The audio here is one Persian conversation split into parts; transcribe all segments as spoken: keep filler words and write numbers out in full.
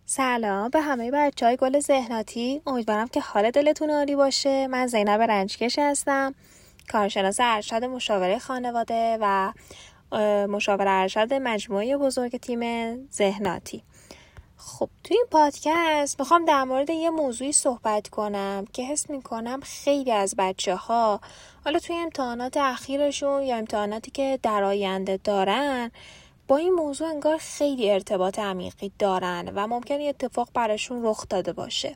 سلام به همه بچه های گل ذهناتی. امیدوارم که حال دلتون عالی باشه. من زینب رنجکش هستم، کارشناس ارشد مشاوره خانواده و مشاور ارشد مجموعه بزرگ تیم ذهناتی. خب توی این پادکست میخوام در مورد یه موضوعی صحبت کنم که حس میکنم خیلی از بچه ها حالا توی امتحانات اخیرشون یا امتحاناتی که در آینده دارن با این موضوع انگار خیلی ارتباط عمیقی دارن و ممکنه یه اتفاق براشون رخ داده باشه.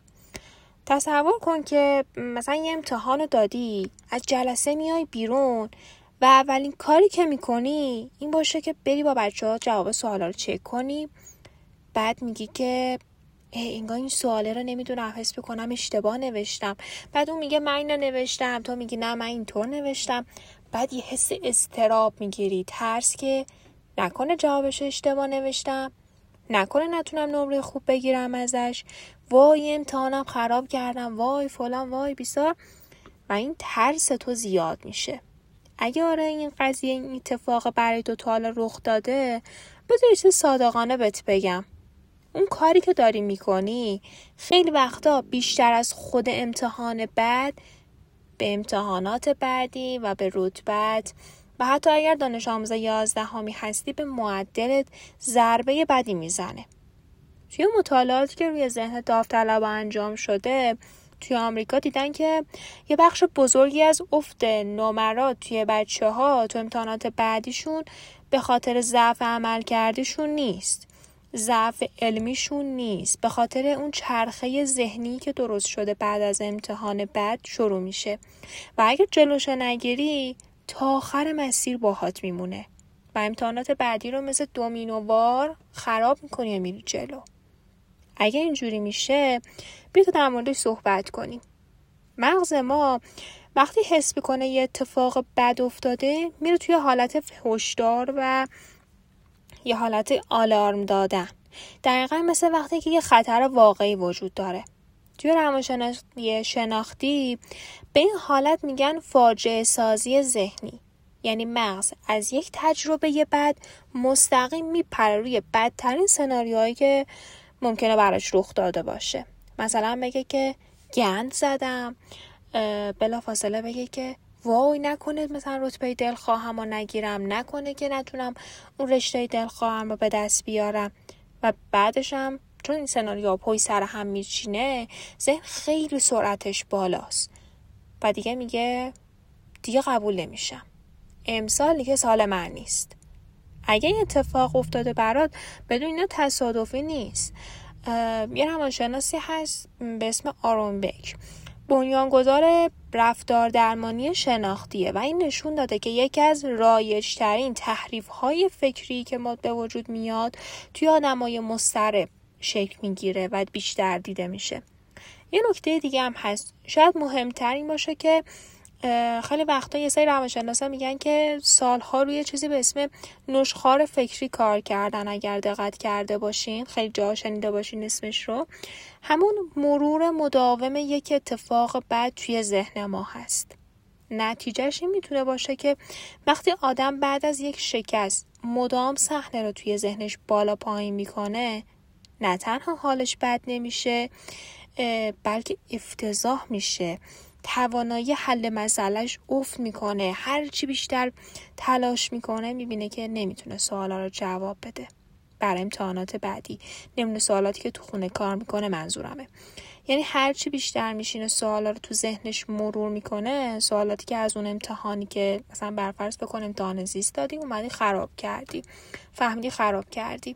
تصور کن که مثلا یه امتحان رو دادی، از جلسه میای بیرون و اولین کاری که میکنی این باشه که بری با بچه ها جواب سوالا رو چک کنی. بعد میگی که انگار این سواله رو نمیدونم، حس بکنم اشتباه نوشتم. بعد اون میگه من اینو نوشتم، تو میگی نه من اینطور نوشتم. بعد یه حس اضطراب میگیری، ترس که نکنه جوابش اشتباه نوشتم، نکنه نتونم نمره خوب بگیرم ازش، وای امتحانم خراب کردم، وای فلان وای بیسار، و این ترس تو زیاد میشه. اگه آره این قضیه این اتفاق برای تو تا حالا رخ داده، بذار یه چیز صادقانه بهت بگم. اون کاری که داری میکنی خیلی وقتا بیشتر از خود امتحان بعد به امتحانات بعدی و به رتبت و حتی اگر دانش آموز یازدهمی هستی به معدلت ضربه بدی میزنه. توی مطالعاتی که روی ذهن داوطلبا انجام شده توی آمریکا دیدن که یه بخش بزرگی از افت نمرات توی بچه ها تو امتحانات بعدیشون به خاطر ضعف عملکردیشون نیست، ضعف علمیشون نیست، به خاطر اون چرخه ذهنی که درست شده بعد از امتحان بعد شروع میشه و اگه جلوش نگیری تا آخر مسیر باهات میمونه و امتحانات بعدی رو مثل دومینووار خراب میکنی و میری جلو. اگه اینجوری میشه بیا تو در موردش صحبت کنیم. مغز ما وقتی حس بکنه یه اتفاق بد افتاده میره توی حالت هشدار و یه حالت آلارم دادن، دقیقا مثل وقتی که یه خطر واقعی وجود داره. توی روانشناسی شناختی به این حالت میگن فاجعه سازی ذهنی، یعنی مغز از یک تجربه بد مستقیم میپره روی بدترین سناریوهایی که ممکنه براش رخ داده باشه. مثلا بگه که گند زدم، بلافاصله بگه که وای نکنه مثلا رتبه دلخواهم رو نگیرم، نکنه که نتونم اون رشته دلخواهم رو به دست بیارم. و بعدش هم چون این سناریو پای سر هم میچینه ذهن خیلی سرعتش بالاست و دیگه میگه دیگه قبول نمیشم، امسال دیگه سال من نیست. اگه این اتفاق افتاده برات بدون اینا تصادفی نیست. یه روانشناسی هست به اسم آرون بک، بنیانگذار رفتار درمانی شناختیه و این نشون داده که یکی از رایج‌ترین تحریف‌های فکری که ما به وجود میاد توی آدمای مضطرب شکل میگیره و بیشتر دیده میشه. یه نکته دیگه هم هست، شاید مهمترین باشه که خیلی وقتا یه سری روانشناسا میگن که سالها روی چیزی به اسم نشخوار فکری کار کردن. اگر دقت کرده باشین خیلی جا شنیده باشین اسمش رو. همون مرور مداوم یک اتفاق بد توی ذهن ما هست. نتیجهش این میتونه باشه که وقتی آدم بعد از یک شکست مدام صحنه رو توی ذهنش بالا پایین میکنه، نه تنها حالش بد نمیشه بلکه افتضاح میشه، توانایی حل مسئلهش افت میکنه، هر چی بیشتر تلاش میکنه میبینه که نمیتونه سوالا رو جواب بده برای امتحانات بعدی، نمونه سوالاتی که تو خونه کار میکنه منظورمه. یعنی هر چی بیشتر میشینه سوالا رو تو ذهنش مرور میکنه، سوالاتی که از اون امتحانی که مثلا برفرض بکن امتحان زیست دادی اومدی خراب کردی، فهمیدی خراب کردی،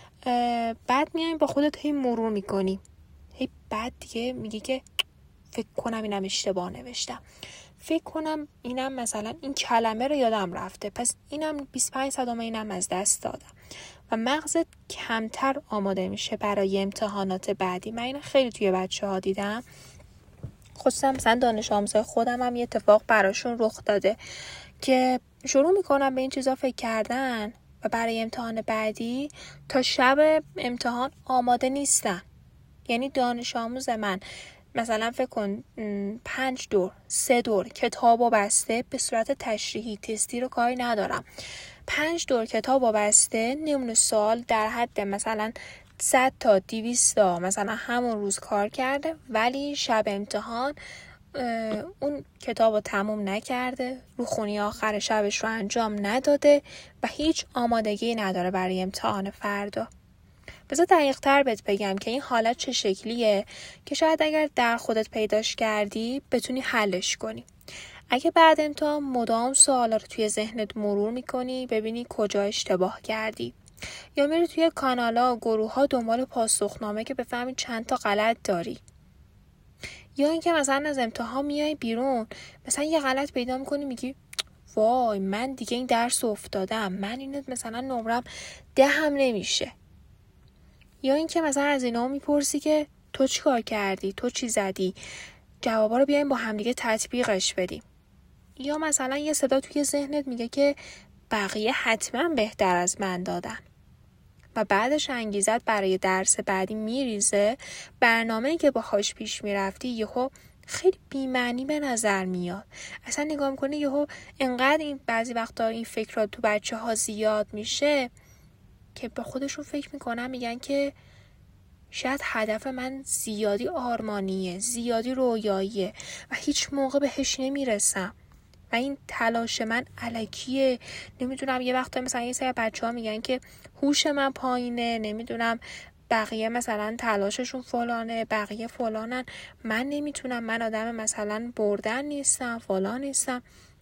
بعد میای با خودت هی مرور میکنی، هی بعد دیگه میگی که فکر کنم اینم اشتباه نوشتم، فکر کنم اینم مثلا این کلمه رو یادم رفته، پس اینم بیست و پنج صدام اینم از دست دادم و مغزت کمتر آماده میشه برای امتحانات بعدی. من اینو خیلی توی بچه ها دیدم، خصوصا مثلا دانش آموزای خودم هم یه اتفاق براشون رخ داده که شروع میکنم به این چیزا فکر کردن و برای امتحان بعدی تا شب امتحان آماده نیستن. یعنی دانش آموز من مثلا فکر کن پنج دور سه دور کتاب و بسته به صورت تشریحی تستی رو کاری ندارم، پنج دور کتاب و بسته نمونه سوال در حد مثلا صد تا دویست تا مثلا همون روز کار کرده، ولی شب امتحان اون کتاب رو تموم نکرده، رو خونی آخر شبش رو انجام نداده و هیچ آمادگی نداره برای امتحان فردا. بذار دقیق تر بهت بگم که این حالت چه شکلیه که شاید اگر در خودت پیداش کردی بتونی حلش کنی. اگه بعد امتحان مدام سوالا رو توی ذهنت مرور میکنی ببینی کجا اشتباه کردی، یا میری توی کانالا و گروه ها دنبال پاسخنامه که بفهمی چند تا غلط داری، یا اینکه مثلا از امتحان میای بیرون مثلا یه غلط پیدا میکنی میگی وای من دیگه این درس افتادم، من اینو مثلا نمرم ده هم نمیشه، یا اینکه مثلا از اینا میپرسی که تو چی کار کردی، تو چی زدی، جوابا رو بیایم با همدیگه تطبیقش بدیم، یا مثلا یه صدا توی ذهنت میگه که بقیه حتما بهتر از من دادن و بعدش انگیزت برای درس بعدی میریزه. برنامه‌ای که باهاش پیش میرفتی یهو خیلی بی‌معنی به نظر میاد. اصلا نگاه میکنی یهو انقدر این بعضی وقتا این فکرات تو بچه ها زیاد میشه که به خودشون فکر میکنن، میگن که شاید هدف من زیادی آرمانیه، زیادی رویاییه و هیچ موقع بهش نمیرسم و این تلاش من الکیه. نمیدونم یه وقتا مثلا یه سری بچه ها میگن که هوش من پایینه، نمیدونم بقیه مثلا تلاششون فلانه، بقیه فلانن، من نمیتونم، من آدم مثلا بردن نیستم، فلان نیستم.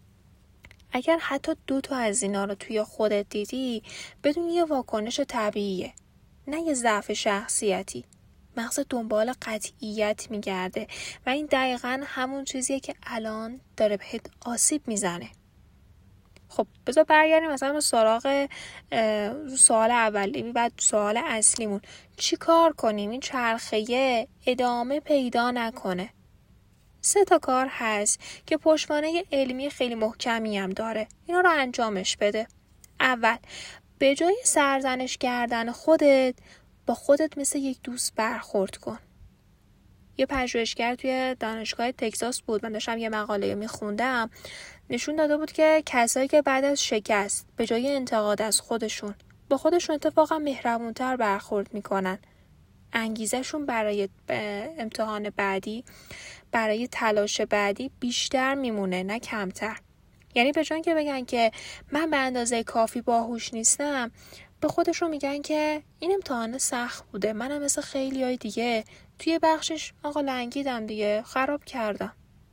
اگر حتی دو تا از اینا رو توی خودت دیدی بدون یه واکنش طبیعیه، نه یه ضعف شخصیتی. مغز دنبال قطعیت میگرده و این دقیقاً همون چیزیه که الان داره بهت آسیب میزنه. خب بذار برگردیم مثلا به سراغ سوال اولی، بعد سوال اصلیمون. چی کار کنیم این چرخه ادامه پیدا نکنه؟ سه تا کار هست که پشتوانه علمی خیلی محکمی هم داره. اینا رو انجامش بده. اول، به جای سرزنش کردن خودت با خودت مثل یک دوست برخورد کن. یه پژوهشگر توی دانشگاه تگزاس بود، من داشتم یه مقاله میخوندم، نشون داده بود که کسایی که بعد از شکست به جای انتقاد از خودشون با خودشون اتفاقا مهربونتر برخورد میکنن. انگیزشون برای امتحان بعدی، برای تلاش بعدی بیشتر میمونه نه کمتر. یعنی به جای که بگن که من به اندازه کافی باهوش نیستم، به خودشون میگن که این امتحان سخت بوده، منم مثل خیلی های دیگه توی بخشش آقا لنگیدم دیگه، خراب کردم،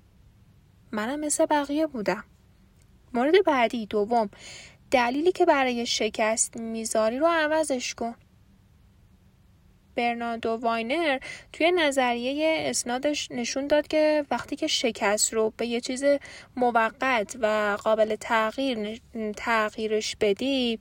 منم مثل بقیه بودم. مورد بعدی، دوم، دلیلی که برای شکست میذاری رو عوضش کن. برناردو واینر توی نظریه اسنادش نشون داد که وقتی که شکست رو به یه چیز موقت و قابل تغییر تغییرش بدی،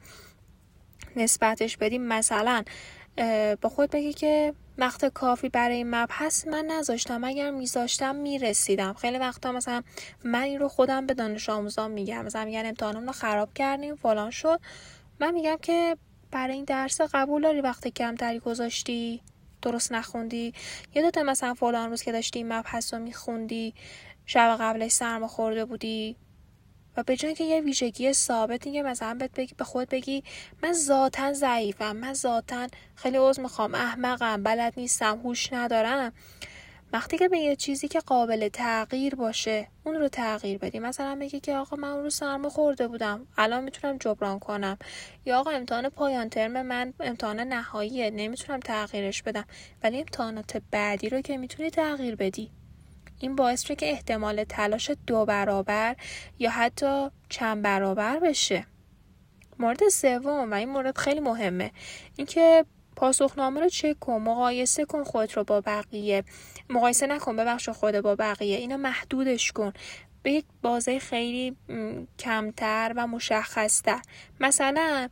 نسبتش بدی، مثلا با خود بگی که وقت کافی برای این مبحث من نذاشتم، اگر میذاشتم میرسیدم. خیلی وقتا مثلا من این رو خودم به دانش آموزان میگم، مثلا میگن امتحانمون رو خراب کردیم فلان شد، من میگم که برای این درس قبول داری وقت کمتری گذاشتی، درست نخوندی، یادت مثلا فلان روز که داشتی این مبحث رو میخوندی شب قبلش سرما خورده بودی؟ و به جای که یه ویژگی ثابت دیگه مثلا بهت بگی، به خود بگی من ذاتاً ضعیفم، من ذاتاً خیلی عذر میخوام، احمقم، بلد نیستم، هوش ندارم، وقتی که به یه چیزی که قابل تغییر باشه اون رو تغییر بدی. مثلا بگی که آقا من اون رو سرما خورده بودم، الان میتونم جبران کنم، یا آقا امتحان پایان ترم من امتحان نهاییه نمیتونم تغییرش بدم، ولی امتحانات بعدی رو که میتونی تغییر بدی. این باعث میشه که احتمال تلاش دو برابر یا حتی چند برابر بشه. مورد سوم و این مورد خیلی مهمه، این که پاسخنامه رو چک کن، مقایسه کن خودت رو با بقیه، مقایسه نکن ببخش خود با بقیه، اینو محدودش کن به یک بازه خیلی کمتر و مشخص‌تر. مثلا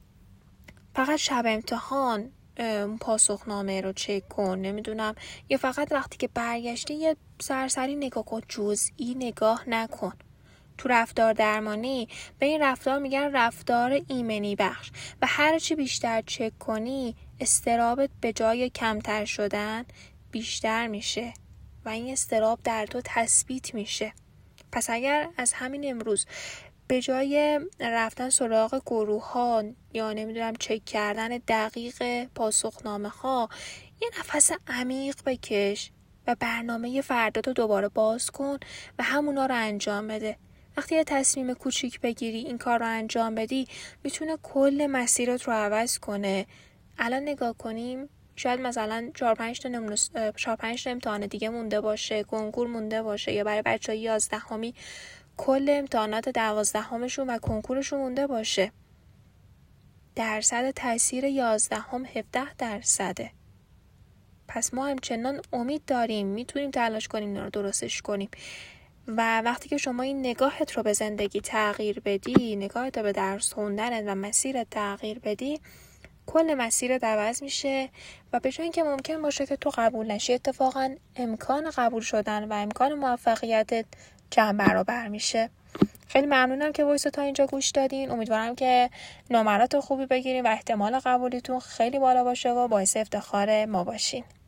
فقط شب امتحان پاسخنامه رو چک کن، نمیدونم، یا فقط وقتی که برگشتی یه سرسری نگاه کن، جزئی نگاه نکن. تو رفتار درمانی به این رفتار میگن رفتار ایمنی بخش و هر چی بیشتر چک کنی استرابت به جای کمتر شدن بیشتر میشه و این استراب در تو تثبیت میشه. پس اگر از همین امروز به جای رفتن سراغ گروه ها یا نمیدونم چک کردن دقیق پاسخنامه ها، یه نفس عمیق بکش و برنامه فردا رو دوباره باز کن و همونا رو انجام بده. وقتی یه تصمیم کوچیک بگیری، این کار رو انجام بدی، میتونه کل مسیرت رو عوض کنه. الان نگاه کنیم، شاید مثلا چهار پنج تا نمونه چهار پنج تا امتحان دیگه مونده باشه، کنکور مونده باشه، یا برای بچه‌های یازدهمی کل امتحانات دوازدهمشون و کنکورشون مونده باشه. درصد تاثیر یازدهم هفده درصده. پس ما همچنان امید داریم، میتونیم تلاش کنیم اینا رو درستش کنیم. و وقتی که شما این نگاهت رو به زندگی تغییر بدی، نگاهت رو به درس خوندنت و مسیرت تغییر بدی، کل مسیرت عوض میشه و به جای اینکه ممکن باشه که تو قبول نشی، اتفاقا امکان قبول شدن و امکان موفقیتت چند برابر میشه. خیلی ممنونم که وایس تا اینجا گوش دادین. امیدوارم که نمرات خوبی بگیرین و احتمال قبولیتون خیلی بالا باشه و باعث افتخار ما باشین.